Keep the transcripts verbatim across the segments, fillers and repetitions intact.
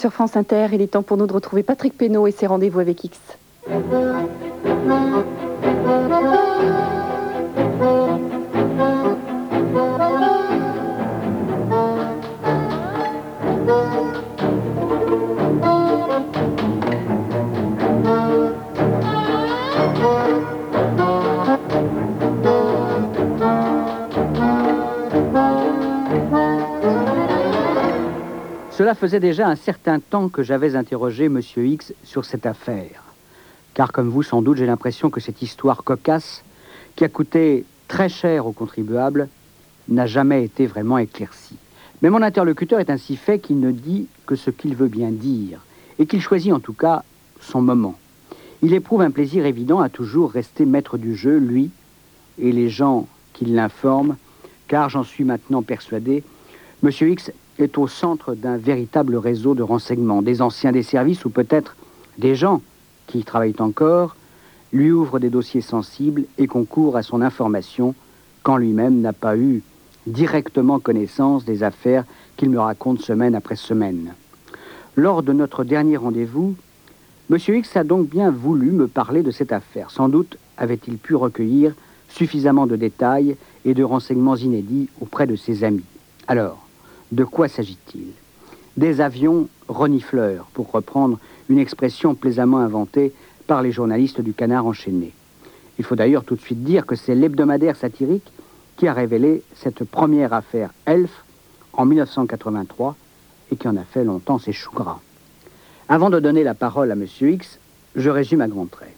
Sur France Inter, il est temps pour nous de retrouver Patrick Pénaud et ses rendez-vous avec X. Cela faisait déjà un certain temps que j'avais interrogé M. X sur cette affaire. Car comme vous, sans doute, j'ai l'impression que cette histoire cocasse, qui a coûté très cher aux contribuables, n'a jamais été vraiment éclaircie. Mais mon interlocuteur est ainsi fait qu'il ne dit que ce qu'il veut bien dire, et qu'il choisit en tout cas son moment. Il éprouve un plaisir évident à toujours rester maître du jeu, lui, et les gens qui l'informent, car j'en suis maintenant persuadé, M. X est au centre d'un véritable réseau de renseignements, des anciens des services ou peut-être des gens qui y travaillent encore, lui ouvrent des dossiers sensibles et concourent à son information quand lui-même n'a pas eu directement connaissance des affaires qu'il me raconte semaine après semaine. Lors de notre dernier rendez-vous, M. X a donc bien voulu me parler de cette affaire. Sans doute avait-il pu recueillir suffisamment de détails et de renseignements inédits auprès de ses amis. Alors, de quoi s'agit-il? Des avions renifleurs, pour reprendre une expression plaisamment inventée par les journalistes du Canard enchaîné. Il faut d'ailleurs tout de suite dire que c'est l'hebdomadaire satirique qui a révélé cette première affaire Elf en mille neuf cent quatre-vingt-trois et qui en a fait longtemps ses choux gras. Avant de donner la parole à M. X, je résume à grands traits.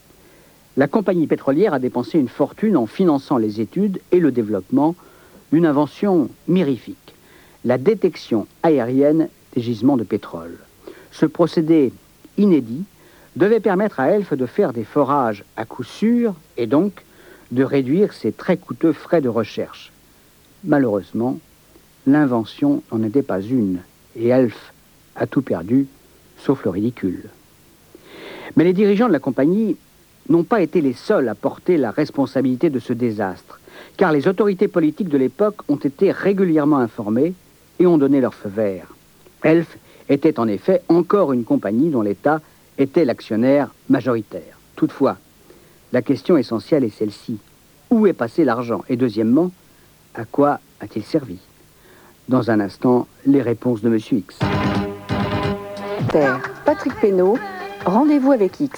La compagnie pétrolière a dépensé une fortune en finançant les études et le développement d'une invention mirifique, la détection aérienne des gisements de pétrole. Ce procédé inédit devait permettre à Elf de faire des forages à coup sûr et donc de réduire ses très coûteux frais de recherche. Malheureusement, l'invention n'en était pas une et Elf a tout perdu, sauf le ridicule. Mais les dirigeants de la compagnie n'ont pas été les seuls à porter la responsabilité de ce désastre, car les autorités politiques de l'époque ont été régulièrement informées et ont donné leur feu vert. Elf était en effet encore une compagnie dont l'État était l'actionnaire majoritaire. Toutefois, la question essentielle est celle-ci. Où est passé l'argent? Et deuxièmement, à quoi a-t-il servi? Dans un instant, les réponses de M. X. Terre, Patrick Pénaud, rendez-vous avec X.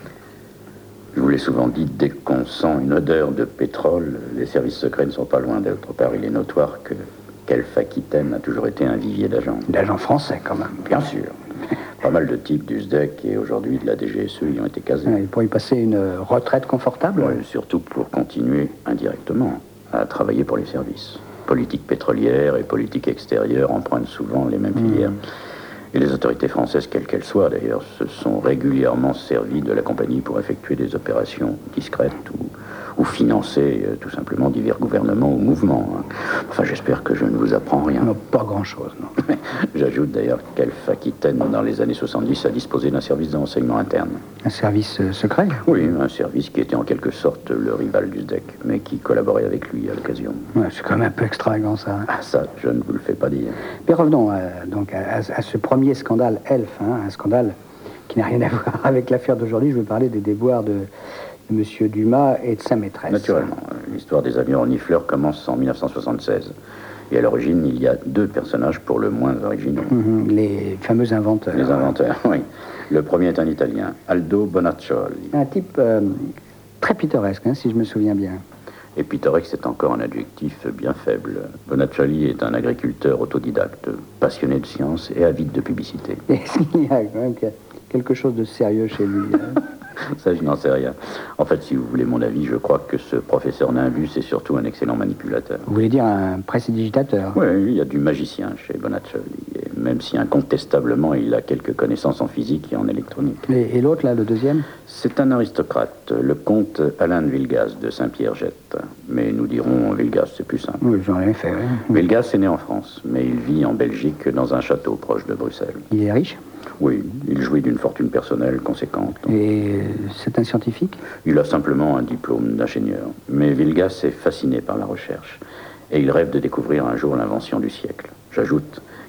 Je vous l'ai souvent dit, dès qu'on sent une odeur de pétrole, les services secrets ne sont pas loin. D'autre part, il est notoire que qu'Elf Aquitaine a toujours été un vivier d'agents. D'agents français, quand même. Bien sûr. Pas mal de types du S D E C et aujourd'hui de la D G S E y ont été casés. Ouais, pour y passer une retraite confortable. Ouais, surtout pour continuer indirectement à travailler pour les services. Politique pétrolière et politique extérieure empruntent souvent les mêmes filières. Mmh. Et les autorités françaises, quelles qu'elles soient d'ailleurs, se sont régulièrement servies de la compagnie pour effectuer des opérations discrètes ou, ou financer euh, tout simplement divers gouvernements ou mouvements. Hein. Enfin, j'espère que je ne vous apprends rien. Non, pas grand-chose, non. J'ajoute d'ailleurs qu'Elf Aquitaine, dans les années soixante-dix, a disposé d'un service de renseignement interne. Un service euh, secret? Oui, un service qui était en quelque sorte le rival du S D E C, mais qui collaborait avec lui à l'occasion. Ouais, c'est quand même un peu extravagant, ça. Hein. Ah, ça, je ne vous le fais pas dire. Mais revenons euh, donc à, à ce premier scandale Elf, hein, un scandale qui n'a rien à voir avec l'affaire d'aujourd'hui. Je veux parler des déboires de, de M. Dumas et de sa maîtresse. Naturellement. L'histoire des avions renifleurs commence en mille neuf cent soixante-seize. Et à l'origine, il y a deux personnages pour le moins originaux. Mmh, les fameux inventeurs. Les inventeurs, oui. Le premier est un Italien, Aldo Bonaccioli. Un type euh, très pittoresque, hein, si je me souviens bien. Et pittoresque, c'est encore un adjectif bien faible. Bonaccioli est un agriculteur autodidacte, passionné de science et avide de publicité. Est-ce qu'il y a quand même quelque chose de sérieux chez lui? Hein? Ça, je n'en sais rien. En fait, si vous voulez mon avis, je crois que ce professeur Nimbus est surtout un excellent manipulateur. Vous voulez dire un prestidigitateur? Oui, il y a du magicien chez Bonaccioli. Et même si incontestablement il a quelques connaissances en physique et en électronique. Et, et l'autre, là, le deuxième? C'est un aristocrate, le comte Alain de Villegaz de Saint-Pierre-Jette. Mais nous dirons Villegaz, c'est plus simple. Oui, j'en ai fait, oui. Villegaz est né en France, mais il vit en Belgique dans un château proche de Bruxelles. Il est riche? Oui, il jouit d'une fortune personnelle conséquente. Et c'est un scientifique? Il a simplement un diplôme d'ingénieur. Mais Villegaz est fasciné par la recherche. Et il rêve de découvrir un jour l'invention du siècle. J'ajoute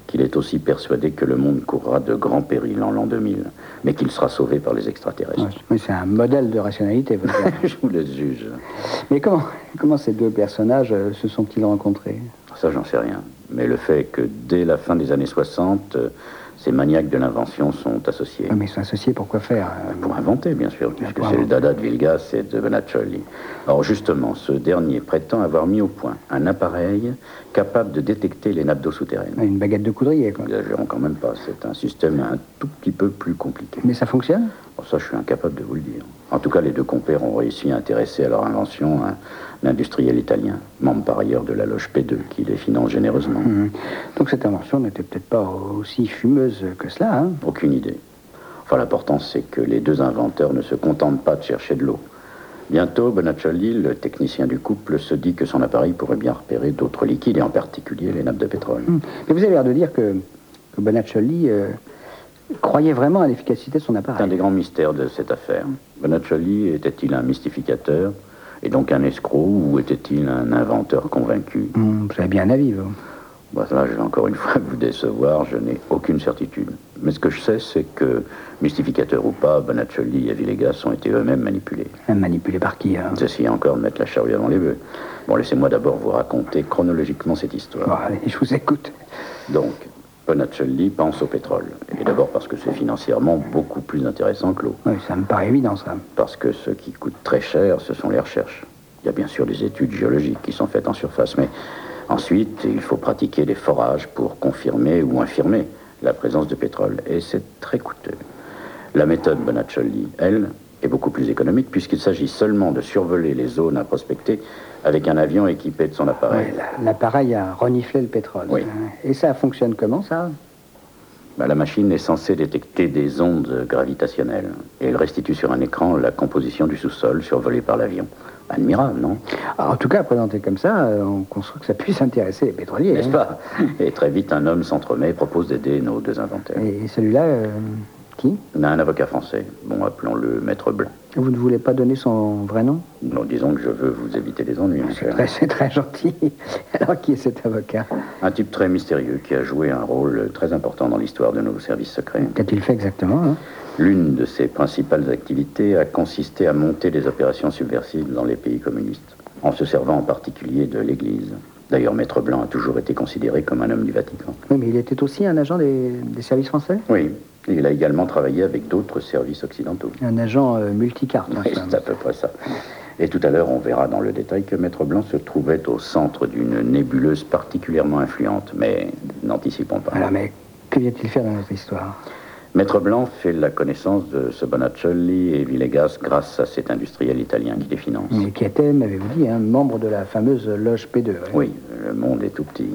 qu'il est aussi persuadé que le monde courra de grands périls en l'an deux mille, mais qu'il sera sauvé par les extraterrestres. Ouais, mais c'est un modèle de rationalité, votre père. Je vous laisse juge. Mais comment, comment ces deux personnages euh, se sont-ils rencontrés? Ça, j'en sais rien. Mais le fait que dès la fin des années soixante, euh, ces maniaques de l'invention sont associés. Ah, mais ils sont associés pour quoi faire? euh, Pour inventer, bien sûr, puisque pour c'est le inventer. dada de Villegas et de Bonaccioli. Or, justement, ce dernier prétend avoir mis au point un appareil capable de détecter les nappes d'eau souterraines. Une baguette de coudrier, quoi. N'exagérons quand même pas, c'est un système un tout petit peu plus compliqué. Mais ça fonctionne? Bon, ça, je suis incapable de vous le dire. En tout cas, les deux compères ont réussi à intéresser à leur invention un, un industriel italien, membre par ailleurs de la loge P deux, qui les finance généreusement. Mmh. Donc cette invention n'était peut-être pas aussi fumeuse que cela, hein? Aucune idée. Enfin, l'important, c'est que les deux inventeurs ne se contentent pas de chercher de l'eau. Bientôt, Bonaccioli, le technicien du couple, se dit que son appareil pourrait bien repérer d'autres liquides, et en particulier les nappes de pétrole. Mmh. Mais vous avez l'air de dire que, que Bonaccioli euh, croyait vraiment à l'efficacité de son C'est un appareil. des grands mystères de cette affaire. Bonaccioli était-il un mystificateur, et donc un escroc, ou était-il un inventeur convaincu? Mmh, vous avez bien un avis, vous. Bah, là, je vais encore une fois vous décevoir, je n'ai aucune certitude. Mais ce que je sais, c'est que, mystificateur ou pas, Bonaccioli et Villegas ont été eux-mêmes manipulés. Manipulé par qui, hein? J'essayais encore de mettre la charrue avant les bœufs. Bon, laissez-moi d'abord vous raconter chronologiquement cette histoire. Bon, allez, je vous écoute. Donc, Bonaccioli pense au pétrole. Et d'abord parce que c'est financièrement beaucoup plus intéressant que l'eau. Oui, ça me paraît évident, ça. Parce que ce qui coûte très cher, ce sont les recherches. Il y a bien sûr des études géologiques qui sont faites en surface, mais ensuite, il faut pratiquer des forages pour confirmer ou infirmer la présence de pétrole. Et c'est très coûteux. La méthode Bonaccioli, elle, est beaucoup plus économique puisqu'il s'agit seulement de survoler les zones à prospecter avec un avion équipé de son appareil. Ouais, la- l'appareil a reniflé le pétrole. Oui. Et ça fonctionne comment, ça? Bah, la machine est censée détecter des ondes gravitationnelles et elle restitue sur un écran la composition du sous-sol survolé par l'avion. Admirable, non? Alors, en tout cas, présenté comme ça, euh, on construit que ça puisse intéresser les pétroliers. N'est-ce hein. pas? Et très vite, un homme s'entremet et propose d'aider nos deux inventaires. Et celui-là, euh, qui? On a un avocat français, bon, appelons-le Maître Blanc. Vous ne voulez pas donner son vrai nom? Non, disons que je veux vous éviter les ennuis, mon C'est cher. très, c'est très gentil. Alors, qui est cet avocat? Un type très mystérieux qui a joué un rôle très important dans l'histoire de nos services secrets. Qu'a-t-il fait exactement, hein? L'une de ses principales activités a consisté à monter des opérations subversives dans les pays communistes, en se servant en particulier de l'Église. D'ailleurs, Maître Blanc a toujours été considéré comme un homme du Vatican. Oui, mais il était aussi un agent des, des services français? Oui, et il a également travaillé avec d'autres services occidentaux. Un agent euh, multicarte, en Oui, somme. c'est à peu près ça. Et tout à l'heure, on verra dans le détail que Maître Blanc se trouvait au centre d'une nébuleuse particulièrement influente, mais n'anticipons pas. Alors, mais que vient-il faire dans notre histoire? Maître Blanc fait la connaissance de ce Bonaccioli et Villegas grâce à cet industriel italien qui les finance. Mais qui était, m'avez-vous dit, un membre de la fameuse loge P deux. hein. Oui, le monde est tout petit.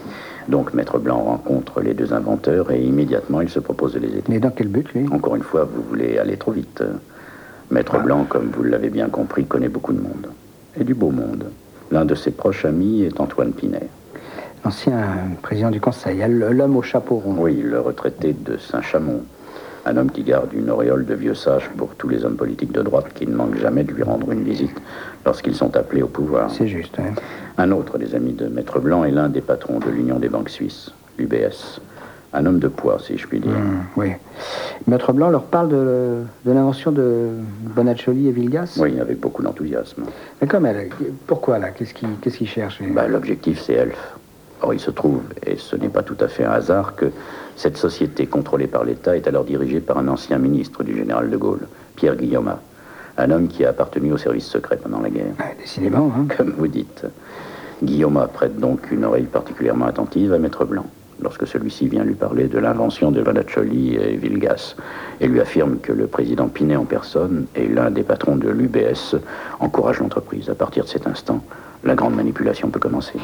Donc Maître Blanc rencontre les deux inventeurs et immédiatement il se propose de les aider. Mais dans quel but, lui? Encore une fois, vous voulez aller trop vite. Maître Blanc, comme vous l'avez bien compris, connaît beaucoup de monde. Et du beau monde. L'un de ses proches amis est Antoine Pinet. L'ancien président du Conseil, l'homme au chapeau rond. Oui, le retraité de Saint-Chamond. Un homme qui garde une auréole de vieux sage pour tous les hommes politiques de droite qui ne manquent jamais de lui rendre une visite lorsqu'ils sont appelés au pouvoir. C'est juste, hein. Un autre des amis de Maître Blanc est l'un des patrons de l'Union des banques suisses, l'U B S. Un homme de poids, si je puis dire. Mmh, oui. Maître Blanc leur parle de, de l'invention de Bonaccioli et Villegas? Oui, avec beaucoup d'enthousiasme. D'accord, mais alors, pourquoi, là? Qu'est-ce qu'il qu'est-ce qu'il cherche? lui Bah, l'objectif, c'est Elf. Or, il se trouve, et ce n'est pas tout à fait un hasard, que cette société contrôlée par l'État est alors dirigée par un ancien ministre du général de Gaulle, Pierre Guillaumat, un homme qui a appartenu au service secret pendant la guerre. Ouais, décidément, hein. Comme vous dites. Guillaumat prête donc une oreille particulièrement attentive à Maître Blanc, lorsque celui-ci vient lui parler de l'invention de Bonaccioli et Villegas, et lui affirme que le président Pinet en personne et l'un des patrons de l'U B S encouragent l'entreprise. À partir de cet instant, la grande manipulation peut commencer.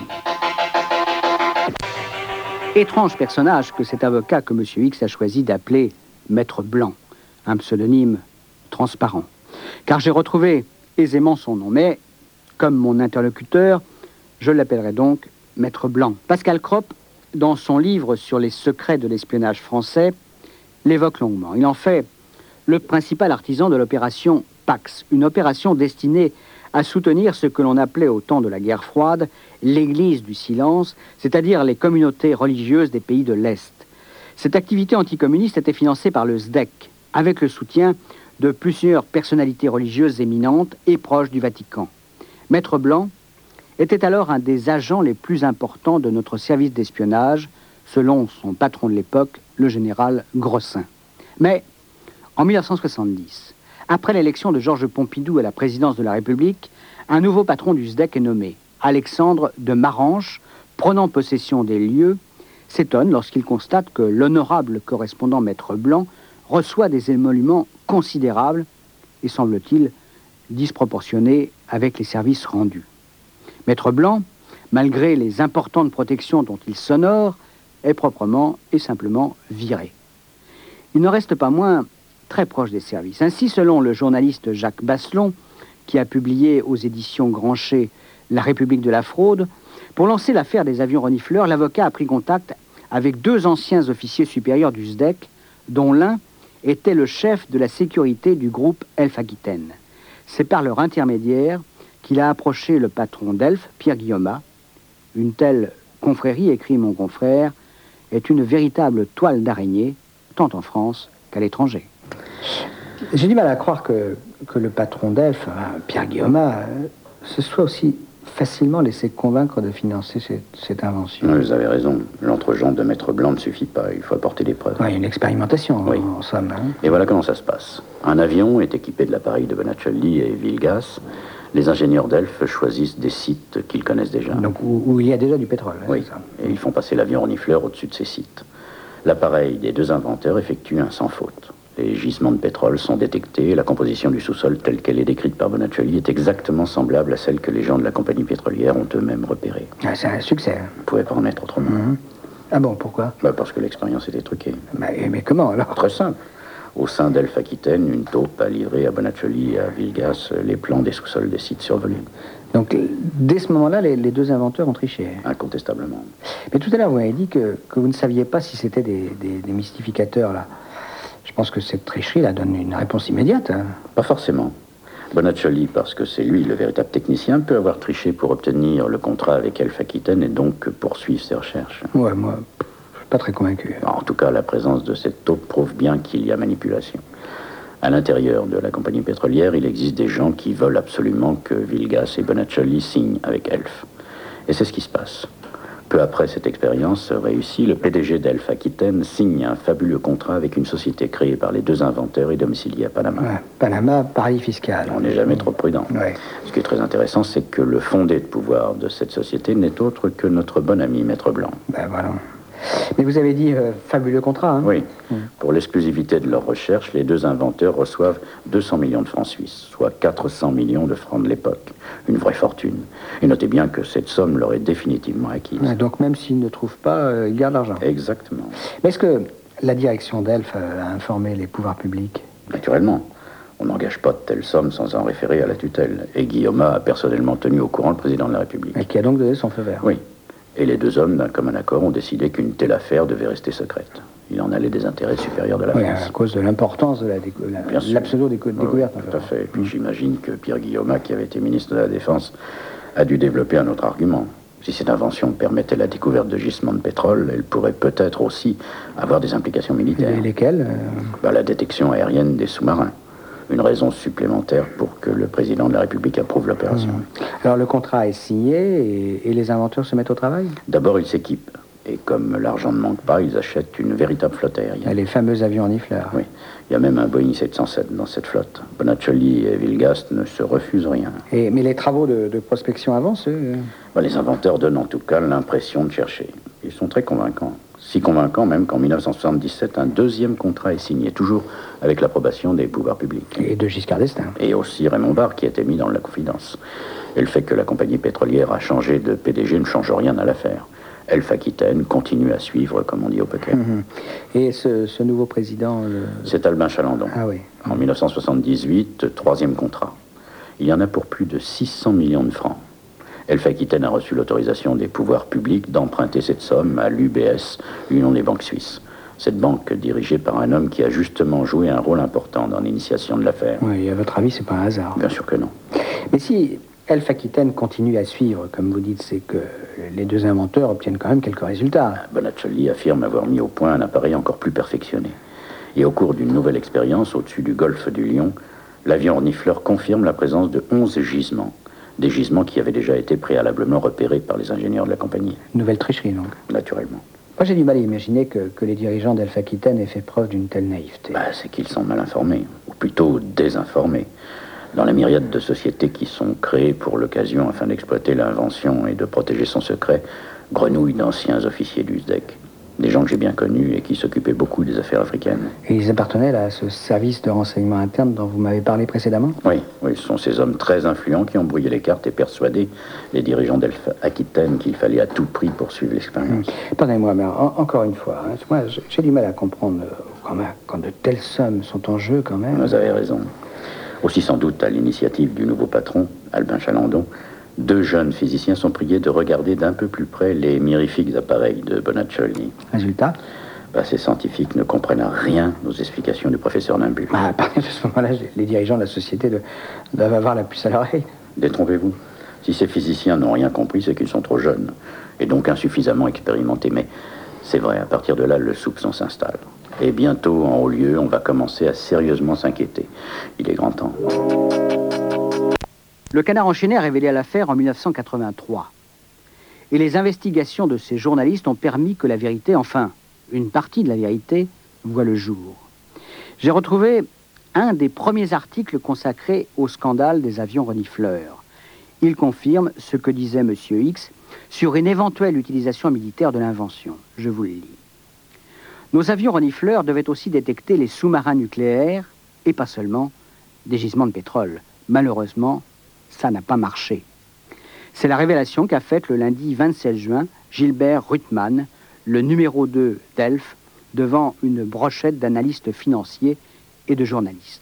Étrange personnage que cet avocat que M. X a choisi d'appeler Maître Blanc, un pseudonyme transparent. Car j'ai retrouvé aisément son nom, mais comme mon interlocuteur, je l'appellerai donc Maître Blanc. Pascal Cropp, dans son livre sur les secrets de l'espionnage français, l'évoque longuement. Il en fait le principal artisan de l'opération Pax, une opération destinée à à soutenir ce que l'on appelait au temps de la guerre froide l'Église du silence, c'est-à-dire les communautés religieuses des pays de l'Est. Cette activité anticommuniste était financée par le S D E C, avec le soutien de plusieurs personnalités religieuses éminentes et proches du Vatican. Maître Blanc était alors un des agents les plus importants de notre service d'espionnage, selon son patron de l'époque, le général Grossin. Mais, en mille neuf cent soixante-dix, après l'élection de Georges Pompidou à la présidence de la République, un nouveau patron du S D E C est nommé. Alexandre de Maranche, prenant possession des lieux, s'étonne lorsqu'il constate que l'honorable correspondant Maître Blanc reçoit des émoluments considérables et, semble-t-il, disproportionnés avec les services rendus. Maître Blanc, malgré les importantes protections dont il s'honore, est proprement et simplement viré. Il ne reste pas moins très proche des services. Ainsi, selon le journaliste Jacques Basselon, qui a publié aux éditions Grancher La République de la fraude, pour lancer l'affaire des avions renifleurs, l'avocat a pris contact avec deux anciens officiers supérieurs du S D E C, dont l'un était le chef de la sécurité du groupe Elf Aquitaine. C'est par leur intermédiaire qu'il a approché le patron d'Elf, Pierre Guillaumat. Une telle confrérie, écrit mon confrère, est une véritable toile d'araignée, tant en France qu'à l'étranger. J'ai du mal à croire que, que le patron d'Elf, hein, Pierre Guillaumat, euh, se soit aussi facilement laissé convaincre de financer cette, cette invention. Oui, vous avez raison. L'entre-jambe de Maître Blanc ne suffit pas. Il faut apporter des preuves. Ouais, une expérimentation, oui. en, en somme. Hein. Et voilà comment ça se passe. Un avion est équipé de l'appareil de Bonaccioli et Villegas. Les ingénieurs d'Elf choisissent des sites qu'ils connaissent déjà. Donc où, où il y a déjà du pétrole. Hein, oui, ça. Et ils font passer l'avion renifleur au-dessus de ces sites. L'appareil des deux inventeurs effectue un sans faute. Les gisements de pétrole sont détectés et la composition du sous-sol telle qu'elle est décrite par Bonaccioli est exactement semblable à celle que les gens de la compagnie pétrolière ont eux-mêmes repérée. Ah, c'est un succès. Vous ne pouvez pas en être autrement. Mm-hmm. Ah bon, pourquoi? Bah parce que l'expérience était truquée. Bah, mais comment alors? Très simple. Au sein d'Elf Aquitaine, une taupe a livré à Bonaccioli et à Villegas les plans des sous-sols des sites survolés. Donc, dès ce moment-là, les, les deux inventeurs ont triché. Incontestablement. Mais tout à l'heure, vous m'avez dit que, que vous ne saviez pas si c'était des, des, des mystificateurs, là. Je pense que cette tricherie, là, donne une réponse immédiate. Hein. Pas forcément. Bonaccioli, parce que c'est lui le véritable technicien, peut avoir triché pour obtenir le contrat avec Elf Aquitaine et donc poursuivre ses recherches. Ouais, moi, je suis pas très convaincu. En tout cas, la présence de cette taupe prouve bien qu'il y a manipulation. À l'intérieur de la compagnie pétrolière, il existe des gens qui veulent absolument que Villegas et Bonaccioli signent avec Elf. Et c'est ce qui se passe. Peu après cette expérience réussie, le P D G d'Elf Aquitaine signe un fabuleux contrat avec une société créée par les deux inventeurs et domiciliée à Panama. Ouais, Panama, paradis fiscal. On n'est jamais trop prudent. Ouais. Ce qui est très intéressant, c'est que le fondé de pouvoir de cette société n'est autre que notre bon ami Maître Blanc. Ben voilà. Mais vous avez dit euh, fabuleux contrat, hein? Oui. Mmh. Pour l'exclusivité de leur recherche, les deux inventeurs reçoivent deux cents millions de francs suisses, soit quatre cents millions de francs de l'époque. Une vraie fortune. Et notez bien que cette somme leur est définitivement acquise. Ouais, donc même s'ils ne trouvent pas, euh, ils gardent l'argent. Exactement. Mais est-ce que la direction d'Elf euh, a informé les pouvoirs publics? Naturellement. On n'engage pas de telles sommes sans en référer à la tutelle. Et Guillaumat a personnellement tenu au courant le président de la République. Et qui a donc donné son feu vert? Oui. Et les deux hommes, d'un commun accord, ont décidé qu'une telle affaire devait rester secrète. Il en allait des intérêts supérieurs de la oui, France. à cause de l'importance de la, décou la, la pseudo-découverte. Oui, tout à fait. Et puis mmh. j'imagine que Pierre Guillaumat, qui avait été ministre de la Défense, a dû développer un autre argument. Si cette invention permettait la découverte de gisements de pétrole, elle pourrait peut-être aussi avoir des implications militaires. Et lesquelles euh... ben, la détection aérienne des sous-marins. Une raison supplémentaire pour que le président de la République approuve l'opération. Mmh. Alors le contrat est signé et, et les inventeurs se mettent au travail? D'abord, ils s'équipent. Et comme l'argent ne manque pas, ils achètent une véritable flotte aérienne. Les fameux avions renifleurs. Oui. Il y a même un Boeing sept cent sept dans cette flotte. Bonaccioli et Villegas ne se refusent rien. Et, mais les travaux de, de prospection avancent, eux? Ben, les inventeurs donnent en tout cas l'impression de chercher. Ils sont très convaincants. Si convaincant même qu'en mille neuf cent soixante-dix-sept, un deuxième contrat est signé, toujours avec l'approbation des pouvoirs publics. Et de Giscard d'Estaing. Et aussi Raymond Barre, qui a été mis dans la confidence. Et le fait que la compagnie pétrolière a changé de P D G ne change rien à l'affaire. Elf Aquitaine continue à suivre, comme on dit au poker. Mmh. Et ce, ce nouveau président... Le... C'est Albin Chalandon. Ah oui. En mille neuf cent soixante-dix-huit, troisième contrat. Il y en a pour plus de six cents millions de francs. Elf Aquitaine a reçu l'autorisation des pouvoirs publics d'emprunter cette somme à l'U B S, l'Union des banques suisses. Cette banque dirigée par un homme qui a justement joué un rôle important dans l'initiation de l'affaire. Oui, à votre avis, c'est pas un hasard. Bien sûr que non. Mais si Elf Aquitaine continue à suivre, comme vous dites, c'est que les deux inventeurs obtiennent quand même quelques résultats. Bonaccioli affirme avoir mis au point un appareil encore plus perfectionné. Et au cours d'une nouvelle expérience au-dessus du golfe du Lion, l'avion ornifleur confirme la présence de onze gisements. Des gisements qui avaient déjà été préalablement repérés par les ingénieurs de la compagnie. Nouvelle tricherie, donc. Naturellement. Moi, j'ai du mal à imaginer que, que les dirigeants d'Elf Aquitaine aient fait preuve d'une telle naïveté. Bah, c'est qu'ils sont mal informés, ou plutôt désinformés. Dans la myriade de sociétés qui sont créées pour l'occasion afin d'exploiter l'invention et de protéger son secret, grenouillent d'anciens officiers du S D E C. Des gens que j'ai bien connus et qui s'occupaient beaucoup des affaires africaines. Et ils appartenaient à ce service de renseignement interne dont vous m'avez parlé précédemment? Oui, oui, ce sont ces hommes très influents qui ont brouillé les cartes et persuadé les dirigeants d'Elf Aquitaine qu'il fallait à tout prix poursuivre l'expérience. Mmh. Pardonnez-moi, mais en, encore une fois, hein, moi j'ai du mal à comprendre euh, quand, même, quand de telles sommes sont en jeu quand même. Vous avez raison. Aussi sans doute à l'initiative du nouveau patron, Albin Chalandon, deux jeunes physiciens sont priés de regarder d'un peu plus près les mirifiques appareils de Bonaccioli. Résultat? Bah, ces scientifiques ne comprennent rien aux explications du professeur Nimbu. Ah, à partir de ce moment-là, les dirigeants de la société doivent avoir la puce à l'oreille. Détrompez-vous. Si ces physiciens n'ont rien compris, c'est qu'ils sont trop jeunes, et donc insuffisamment expérimentés. Mais c'est vrai, à partir de là, le soupçon s'installe. Et bientôt, en haut lieu, on va commencer à sérieusement s'inquiéter. Il est grand temps. Le Canard enchaîné a révélé l'affaire en mille neuf cent quatre-vingt-trois. Et les investigations de ces journalistes ont permis que la vérité, enfin, une partie de la vérité, voit le jour. J'ai retrouvé un des premiers articles consacrés au scandale des avions renifleurs. Il confirme ce que disait M. X sur une éventuelle utilisation militaire de l'invention. Je vous le lis. Nos avions renifleurs devaient aussi détecter les sous-marins nucléaires, et pas seulement des gisements de pétrole. Malheureusement, ça n'a pas marché. C'est la révélation qu'a faite le lundi vingt-sept juin Gilbert Ruttmann, le numéro deux d'Elf, devant une brochette d'analystes financiers et de journalistes.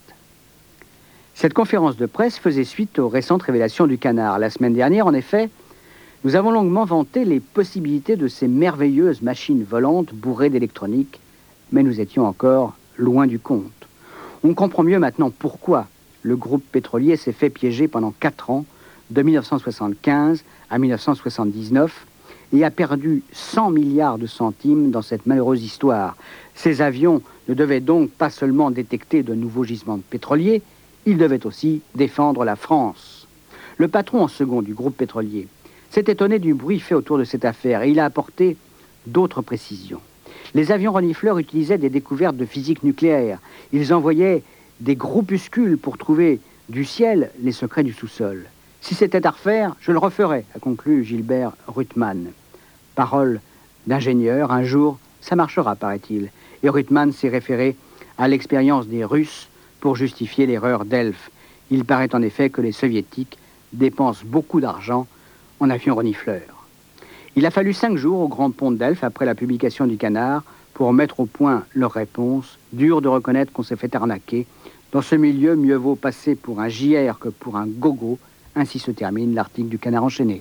Cette conférence de presse faisait suite aux récentes révélations du Canard. La semaine dernière, en effet, nous avons longuement vanté les possibilités de ces merveilleuses machines volantes bourrées d'électronique, mais nous étions encore loin du compte. On comprend mieux maintenant pourquoi le groupe pétrolier s'est fait piéger pendant quatre ans, de mille neuf cent soixante-quinze à mille neuf cent soixante-dix-neuf, et a perdu cent milliards de centimes dans cette malheureuse histoire. Ces avions ne devaient donc pas seulement détecter de nouveaux gisements pétroliers, ils devaient aussi défendre la France. Le patron en second du groupe pétrolier s'est étonné du bruit fait autour de cette affaire et il a apporté d'autres précisions. Les avions renifleurs utilisaient des découvertes de physique nucléaire. Ils envoyaient des groupuscules pour trouver du ciel les secrets du sous-sol. Si c'était à refaire, je le referais, a conclu Gilbert Ruttmann. Parole d'ingénieur, un jour, ça marchera, paraît-il. Et Ruttmann s'est référé à l'expérience des Russes pour justifier l'erreur d'Elf. Il paraît en effet que les Soviétiques dépensent beaucoup d'argent en avions renifleurs. Il a fallu cinq jours au Grand Pont d'Elf, après la publication du Canard, pour mettre au point leur réponse. Dur de reconnaître qu'on s'est fait arnaquer. Dans ce milieu, mieux vaut passer pour un J R que pour un gogo. Ainsi se termine l'article du Canard enchaîné.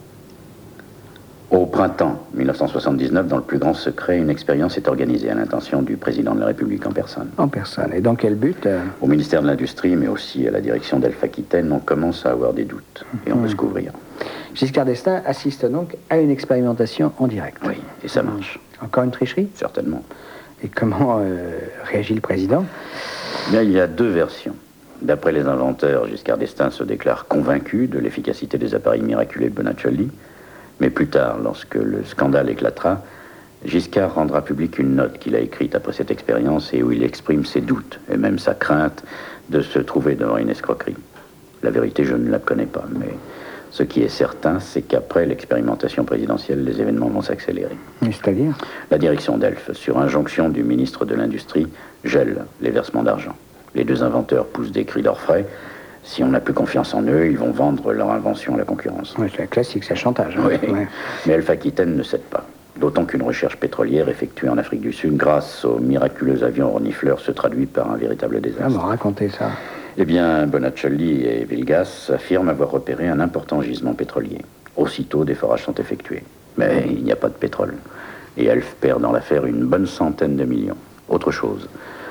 Au printemps mille neuf cent soixante-dix-neuf, dans le plus grand secret, une expérience est organisée à l'intention du président de la République en personne. En personne. Et dans quel but euh... Au ministère de l'Industrie, mais aussi à la direction d'Elf Aquitaine, on commence à avoir des doutes. Et on mmh. peut se couvrir. Giscard d'Estaing assiste donc à une expérimentation en direct. Oui, et ça marche. Encore une tricherie? Certainement. Et comment euh, réagit le président? Bien, il y a deux versions. D'après les inventeurs, Giscard d'Estaing se déclare convaincu de l'efficacité des appareils miraculés de Bonaccioli. Mais plus tard, lorsque le scandale éclatera, Giscard rendra publique une note qu'il a écrite après cette expérience et où il exprime ses doutes et même sa crainte de se trouver devant une escroquerie. La vérité, je ne la connais pas, mais ce qui est certain, c'est qu'après l'expérimentation présidentielle, les événements vont s'accélérer. C'est-à-dire? La direction d'Elf, sur injonction du ministre de l'Industrie, gèle les versements d'argent. Les deux inventeurs poussent des cris d'orfraie. Si on n'a plus confiance en eux, ils vont vendre leur invention à la concurrence. Oui, c'est classique, c'est le chantage. Hein. Oui, ouais. Mais Elf Aquitaine ne cède pas. D'autant qu'une recherche pétrolière effectuée en Afrique du Sud grâce aux miraculeux avions renifleurs se traduit par un véritable désastre. Ah bon, racontez ça. Eh bien, Bonaccioli et Vilgas affirment avoir repéré un important gisement pétrolier. Aussitôt, des forages sont effectués. Mais il n'y a pas de pétrole. Et Elf perd dans l'affaire une bonne centaine de millions. Autre chose,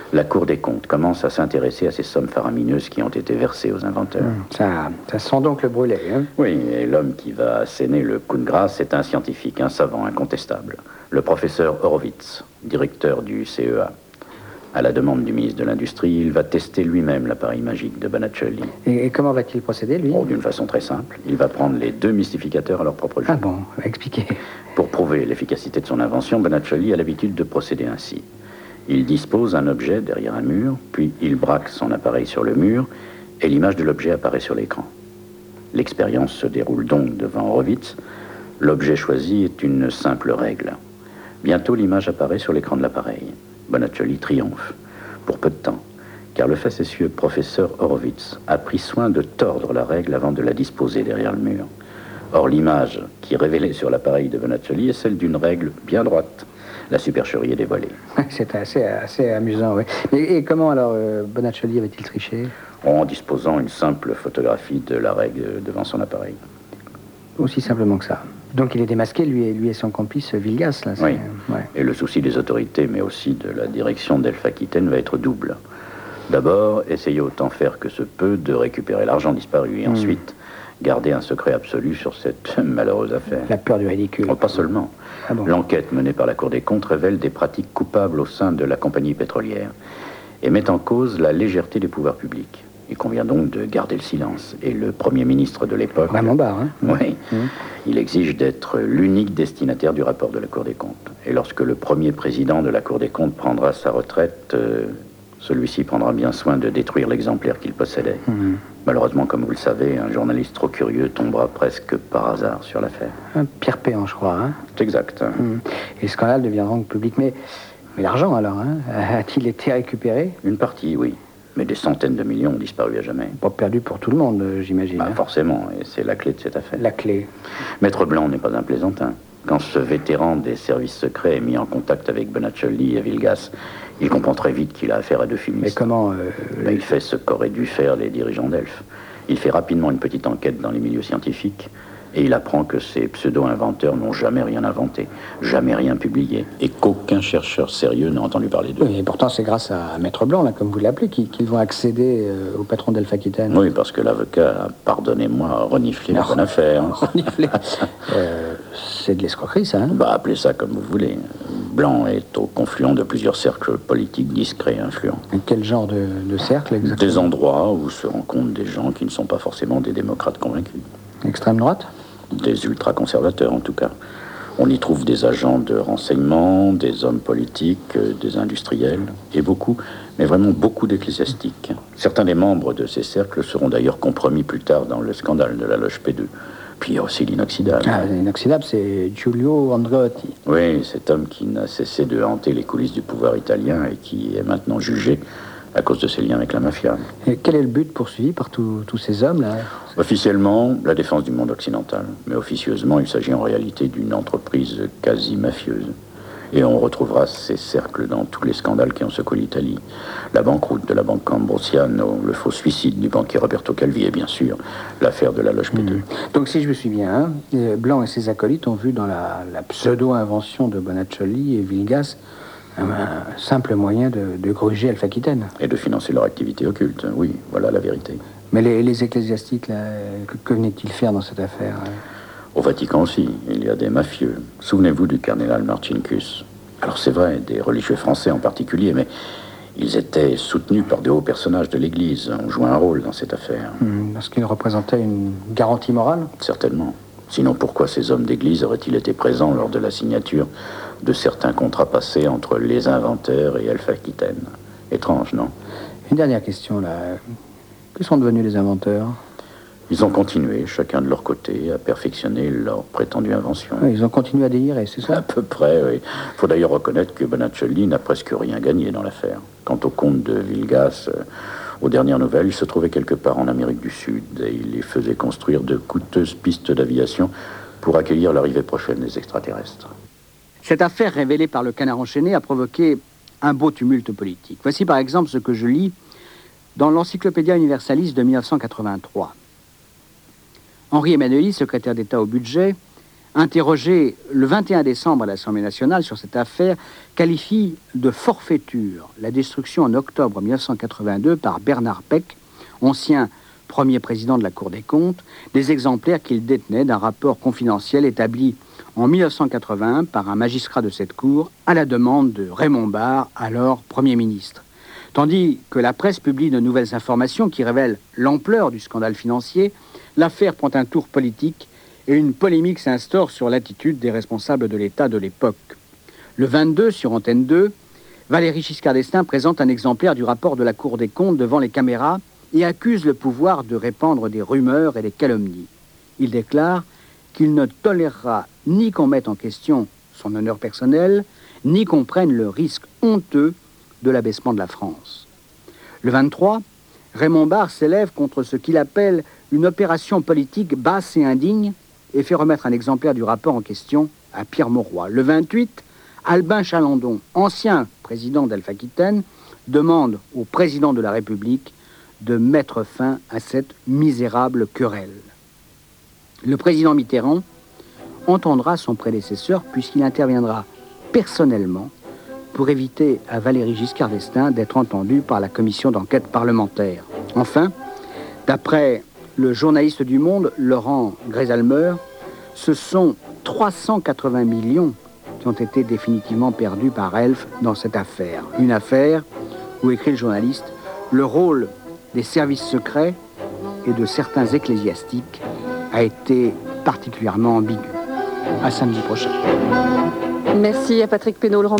La Cour des comptes commence à s'intéresser à ces sommes faramineuses qui ont été versées aux inventeurs. Hum, ça, ça sent donc le brûlé, hein? Oui, et l'homme qui va asséner le coup de grâce est un scientifique, un savant incontestable. Le professeur Horowitz, directeur du C E A. À la demande du ministre de l'Industrie, il va tester lui-même l'appareil magique de Bonaccioli. Et, et comment va-t-il procéder, lui? Oh, d'une façon très simple. Il va prendre les deux mystificateurs à leur propre jeu. Ah bon, expliquez. Pour prouver l'efficacité de son invention, Bonaccioli a l'habitude de procéder ainsi. Il dispose un objet derrière un mur, puis il braque son appareil sur le mur, et l'image de l'objet apparaît sur l'écran. L'expérience se déroule donc devant Horowitz. L'objet choisi est une simple règle. Bientôt, l'image apparaît sur l'écran de l'appareil. Bonaccioli triomphe, pour peu de temps, car le facétieux professeur Horowitz a pris soin de tordre la règle avant de la disposer derrière le mur. Or, l'image qui est révélée sur l'appareil de Bonaccioli est celle d'une règle bien droite. La supercherie est dévoilée. C'est assez, assez amusant, oui. Et, et comment alors euh, Bonaccioli avait-il triché? En disposant une simple photographie de la règle devant son appareil. Aussi simplement que ça. Donc il est démasqué, lui et, lui et son complice Vilgas, là. Oui, ouais. Et le souci des autorités, mais aussi de la direction d'Elf-Aquitaine va être double. D'abord, essayer autant faire que se peut de récupérer l'argent disparu, et mmh. ensuite, garder un secret absolu sur cette malheureuse affaire. La peur du ridicule. Oh, pas seulement. Ah bon. L'enquête menée par la Cour des comptes révèle des pratiques coupables au sein de la compagnie pétrolière et met en cause la légèreté des pouvoirs publics. Il convient donc de garder le silence. Et le Premier ministre de l'époque... Vraiment barre, hein? Oui. Mmh. Il exige d'être l'unique destinataire du rapport de la Cour des comptes. Et lorsque le premier président de la Cour des comptes prendra sa retraite, euh, celui-ci prendra bien soin de détruire l'exemplaire qu'il possédait. Mmh. Malheureusement, comme vous le savez, un journaliste trop curieux tombera presque par hasard sur l'affaire. Un Pierre Péan, je crois, hein? C'est exact. Mmh. Et le scandale deviendra donc public. Mais, mais l'argent, alors, hein? A-t-il été récupéré? Une partie, oui. Mais des centaines de millions ont disparu à jamais. Pas perdu pour tout le monde, j'imagine. Bah, hein? Forcément, et c'est la clé de cette affaire. La clé. Maître Blanc n'est pas un plaisantin. Quand ce vétéran des services secrets est mis en contact avec Bonaccioli et Vilgas, il comprend très vite qu'il a affaire à deux fumistes. Mais comment euh, ben, Il fait ce qu'auraient dû faire les dirigeants d'Elf. Il fait rapidement une petite enquête dans les milieux scientifiques et il apprend que ces pseudo-inventeurs n'ont jamais rien inventé, jamais rien publié, et qu'aucun chercheur sérieux n'a entendu parler d'eux. Oui, et pourtant c'est grâce à Maître Blanc, là, comme vous l'appelez, qu'ils qu'ils vont accéder euh, au patron d'Elf-Aquitaine. Oui, parce que l'avocat a, pardonnez-moi, reniflé la bonne affaire. Reniflé euh, C'est de l'escroquerie, ça, hein? Bah, appelez ça comme vous voulez. Blanc est au confluent de plusieurs cercles politiques discrets et influents. Et quel genre de, de cercle, exactement? Des endroits où se rencontrent des gens qui ne sont pas forcément des démocrates convaincus. Extrême droite? Des ultra-conservateurs, en tout cas. On y trouve des agents de renseignement, des hommes politiques, des industriels, et beaucoup, mais vraiment beaucoup d'ecclésiastiques. Certains des membres de ces cercles seront d'ailleurs compromis plus tard dans le scandale de la loge P deux. Puis il y a aussi l'inoxydable. Ah, l'inoxydable, c'est Giulio Andreotti. Oui, cet homme qui n'a cessé de hanter les coulisses du pouvoir italien et qui est maintenant jugé à cause de ses liens avec la mafia. Et quel est le but poursuivi par tous ces hommes-là? Officiellement, la défense du monde occidental. Mais officieusement, il s'agit en réalité d'une entreprise quasi mafieuse. Et on retrouvera ces cercles dans tous les scandales qui ont secoué l'Italie. La banqueroute de la banque Ambrosiano, le faux suicide du banquier Roberto Calvi et bien sûr l'affaire de la loge P deux. Mmh. Donc si je me suis bien, hein, Blanc et ses acolytes ont vu dans la, la pseudo-invention de Bonaccioli et Vilgas un, un simple moyen de, de gruger Elf-Aquitaine. Et de financer leur activité occulte, oui, voilà la vérité. Mais les, les ecclésiastiques, là, que, que venaient-ils faire dans cette affaire? Au Vatican aussi, il y a des mafieux. Souvenez-vous du cardinal Marcinkus. Alors c'est vrai, des religieux français en particulier, mais ils étaient soutenus par de hauts personnages de l'Église, ont joué un rôle dans cette affaire. Mmh, parce qu'ils représentaient une garantie morale? Certainement. Sinon, pourquoi ces hommes d'Église auraient-ils été présents lors de la signature de certains contrats passés entre les inventeurs et Elf-Aquitaine? Étrange, non? Une dernière question, là. Que sont devenus les inventeurs? Ils ont continué, chacun de leur côté, à perfectionner leur prétendue invention. Oui, ils ont continué à délirer, c'est ça? À peu près, oui. Il faut d'ailleurs reconnaître que Bonaccioli n'a presque rien gagné dans l'affaire. Quant au comte de Vilgas, euh, aux dernières nouvelles, il se trouvait quelque part en Amérique du Sud et il les faisait construire de coûteuses pistes d'aviation pour accueillir l'arrivée prochaine des extraterrestres. Cette affaire révélée par le Canard enchaîné a provoqué un beau tumulte politique. Voici par exemple ce que je lis dans l'Encyclopédia Universalis de mille neuf cent quatre-vingt-trois. Henri Emmanuelli, secrétaire d'État au budget, interrogé le vingt et un décembre à l'Assemblée nationale sur cette affaire, qualifie de forfaiture la destruction en octobre mille neuf cent quatre-vingt-deux par Bernard Peck, ancien premier président de la Cour des comptes, des exemplaires qu'il détenait d'un rapport confidentiel établi en mille neuf cent quatre-vingt-un par un magistrat de cette Cour à la demande de Raymond Barre, alors Premier ministre. Tandis que la presse publie de nouvelles informations qui révèlent l'ampleur du scandale financier, l'affaire prend un tour politique et une polémique s'instaure sur l'attitude des responsables de l'État de l'époque. Le vingt-deux, sur Antenne deux, Valéry Giscard d'Estaing présente un exemplaire du rapport de la Cour des comptes devant les caméras et accuse le pouvoir de répandre des rumeurs et des calomnies. Il déclare qu'il ne tolérera ni qu'on mette en question son honneur personnel, ni qu'on prenne le risque honteux de l'abaissement de la France. Le vingt-trois, Raymond Barre s'élève contre ce qu'il appelle une opération politique basse et indigne et fait remettre un exemplaire du rapport en question à Pierre Mauroy. Le vingt-huit, Albin Chalandon, ancien président d'Alpha-Aquitaine, demande au président de la République de mettre fin à cette misérable querelle. Le président Mitterrand entendra son prédécesseur puisqu'il interviendra personnellement pour éviter à Valéry Giscard d'Estaing d'être entendu par la commission d'enquête parlementaire. Enfin, d'après le journaliste du Monde, Laurent Grésalmer, ce sont trois cent quatre-vingts millions qui ont été définitivement perdus par Elf dans cette affaire. Une affaire où, écrit le journaliste, le rôle des services secrets et de certains ecclésiastiques a été particulièrement ambigu. À samedi prochain. Merci à Patrick Pénaud.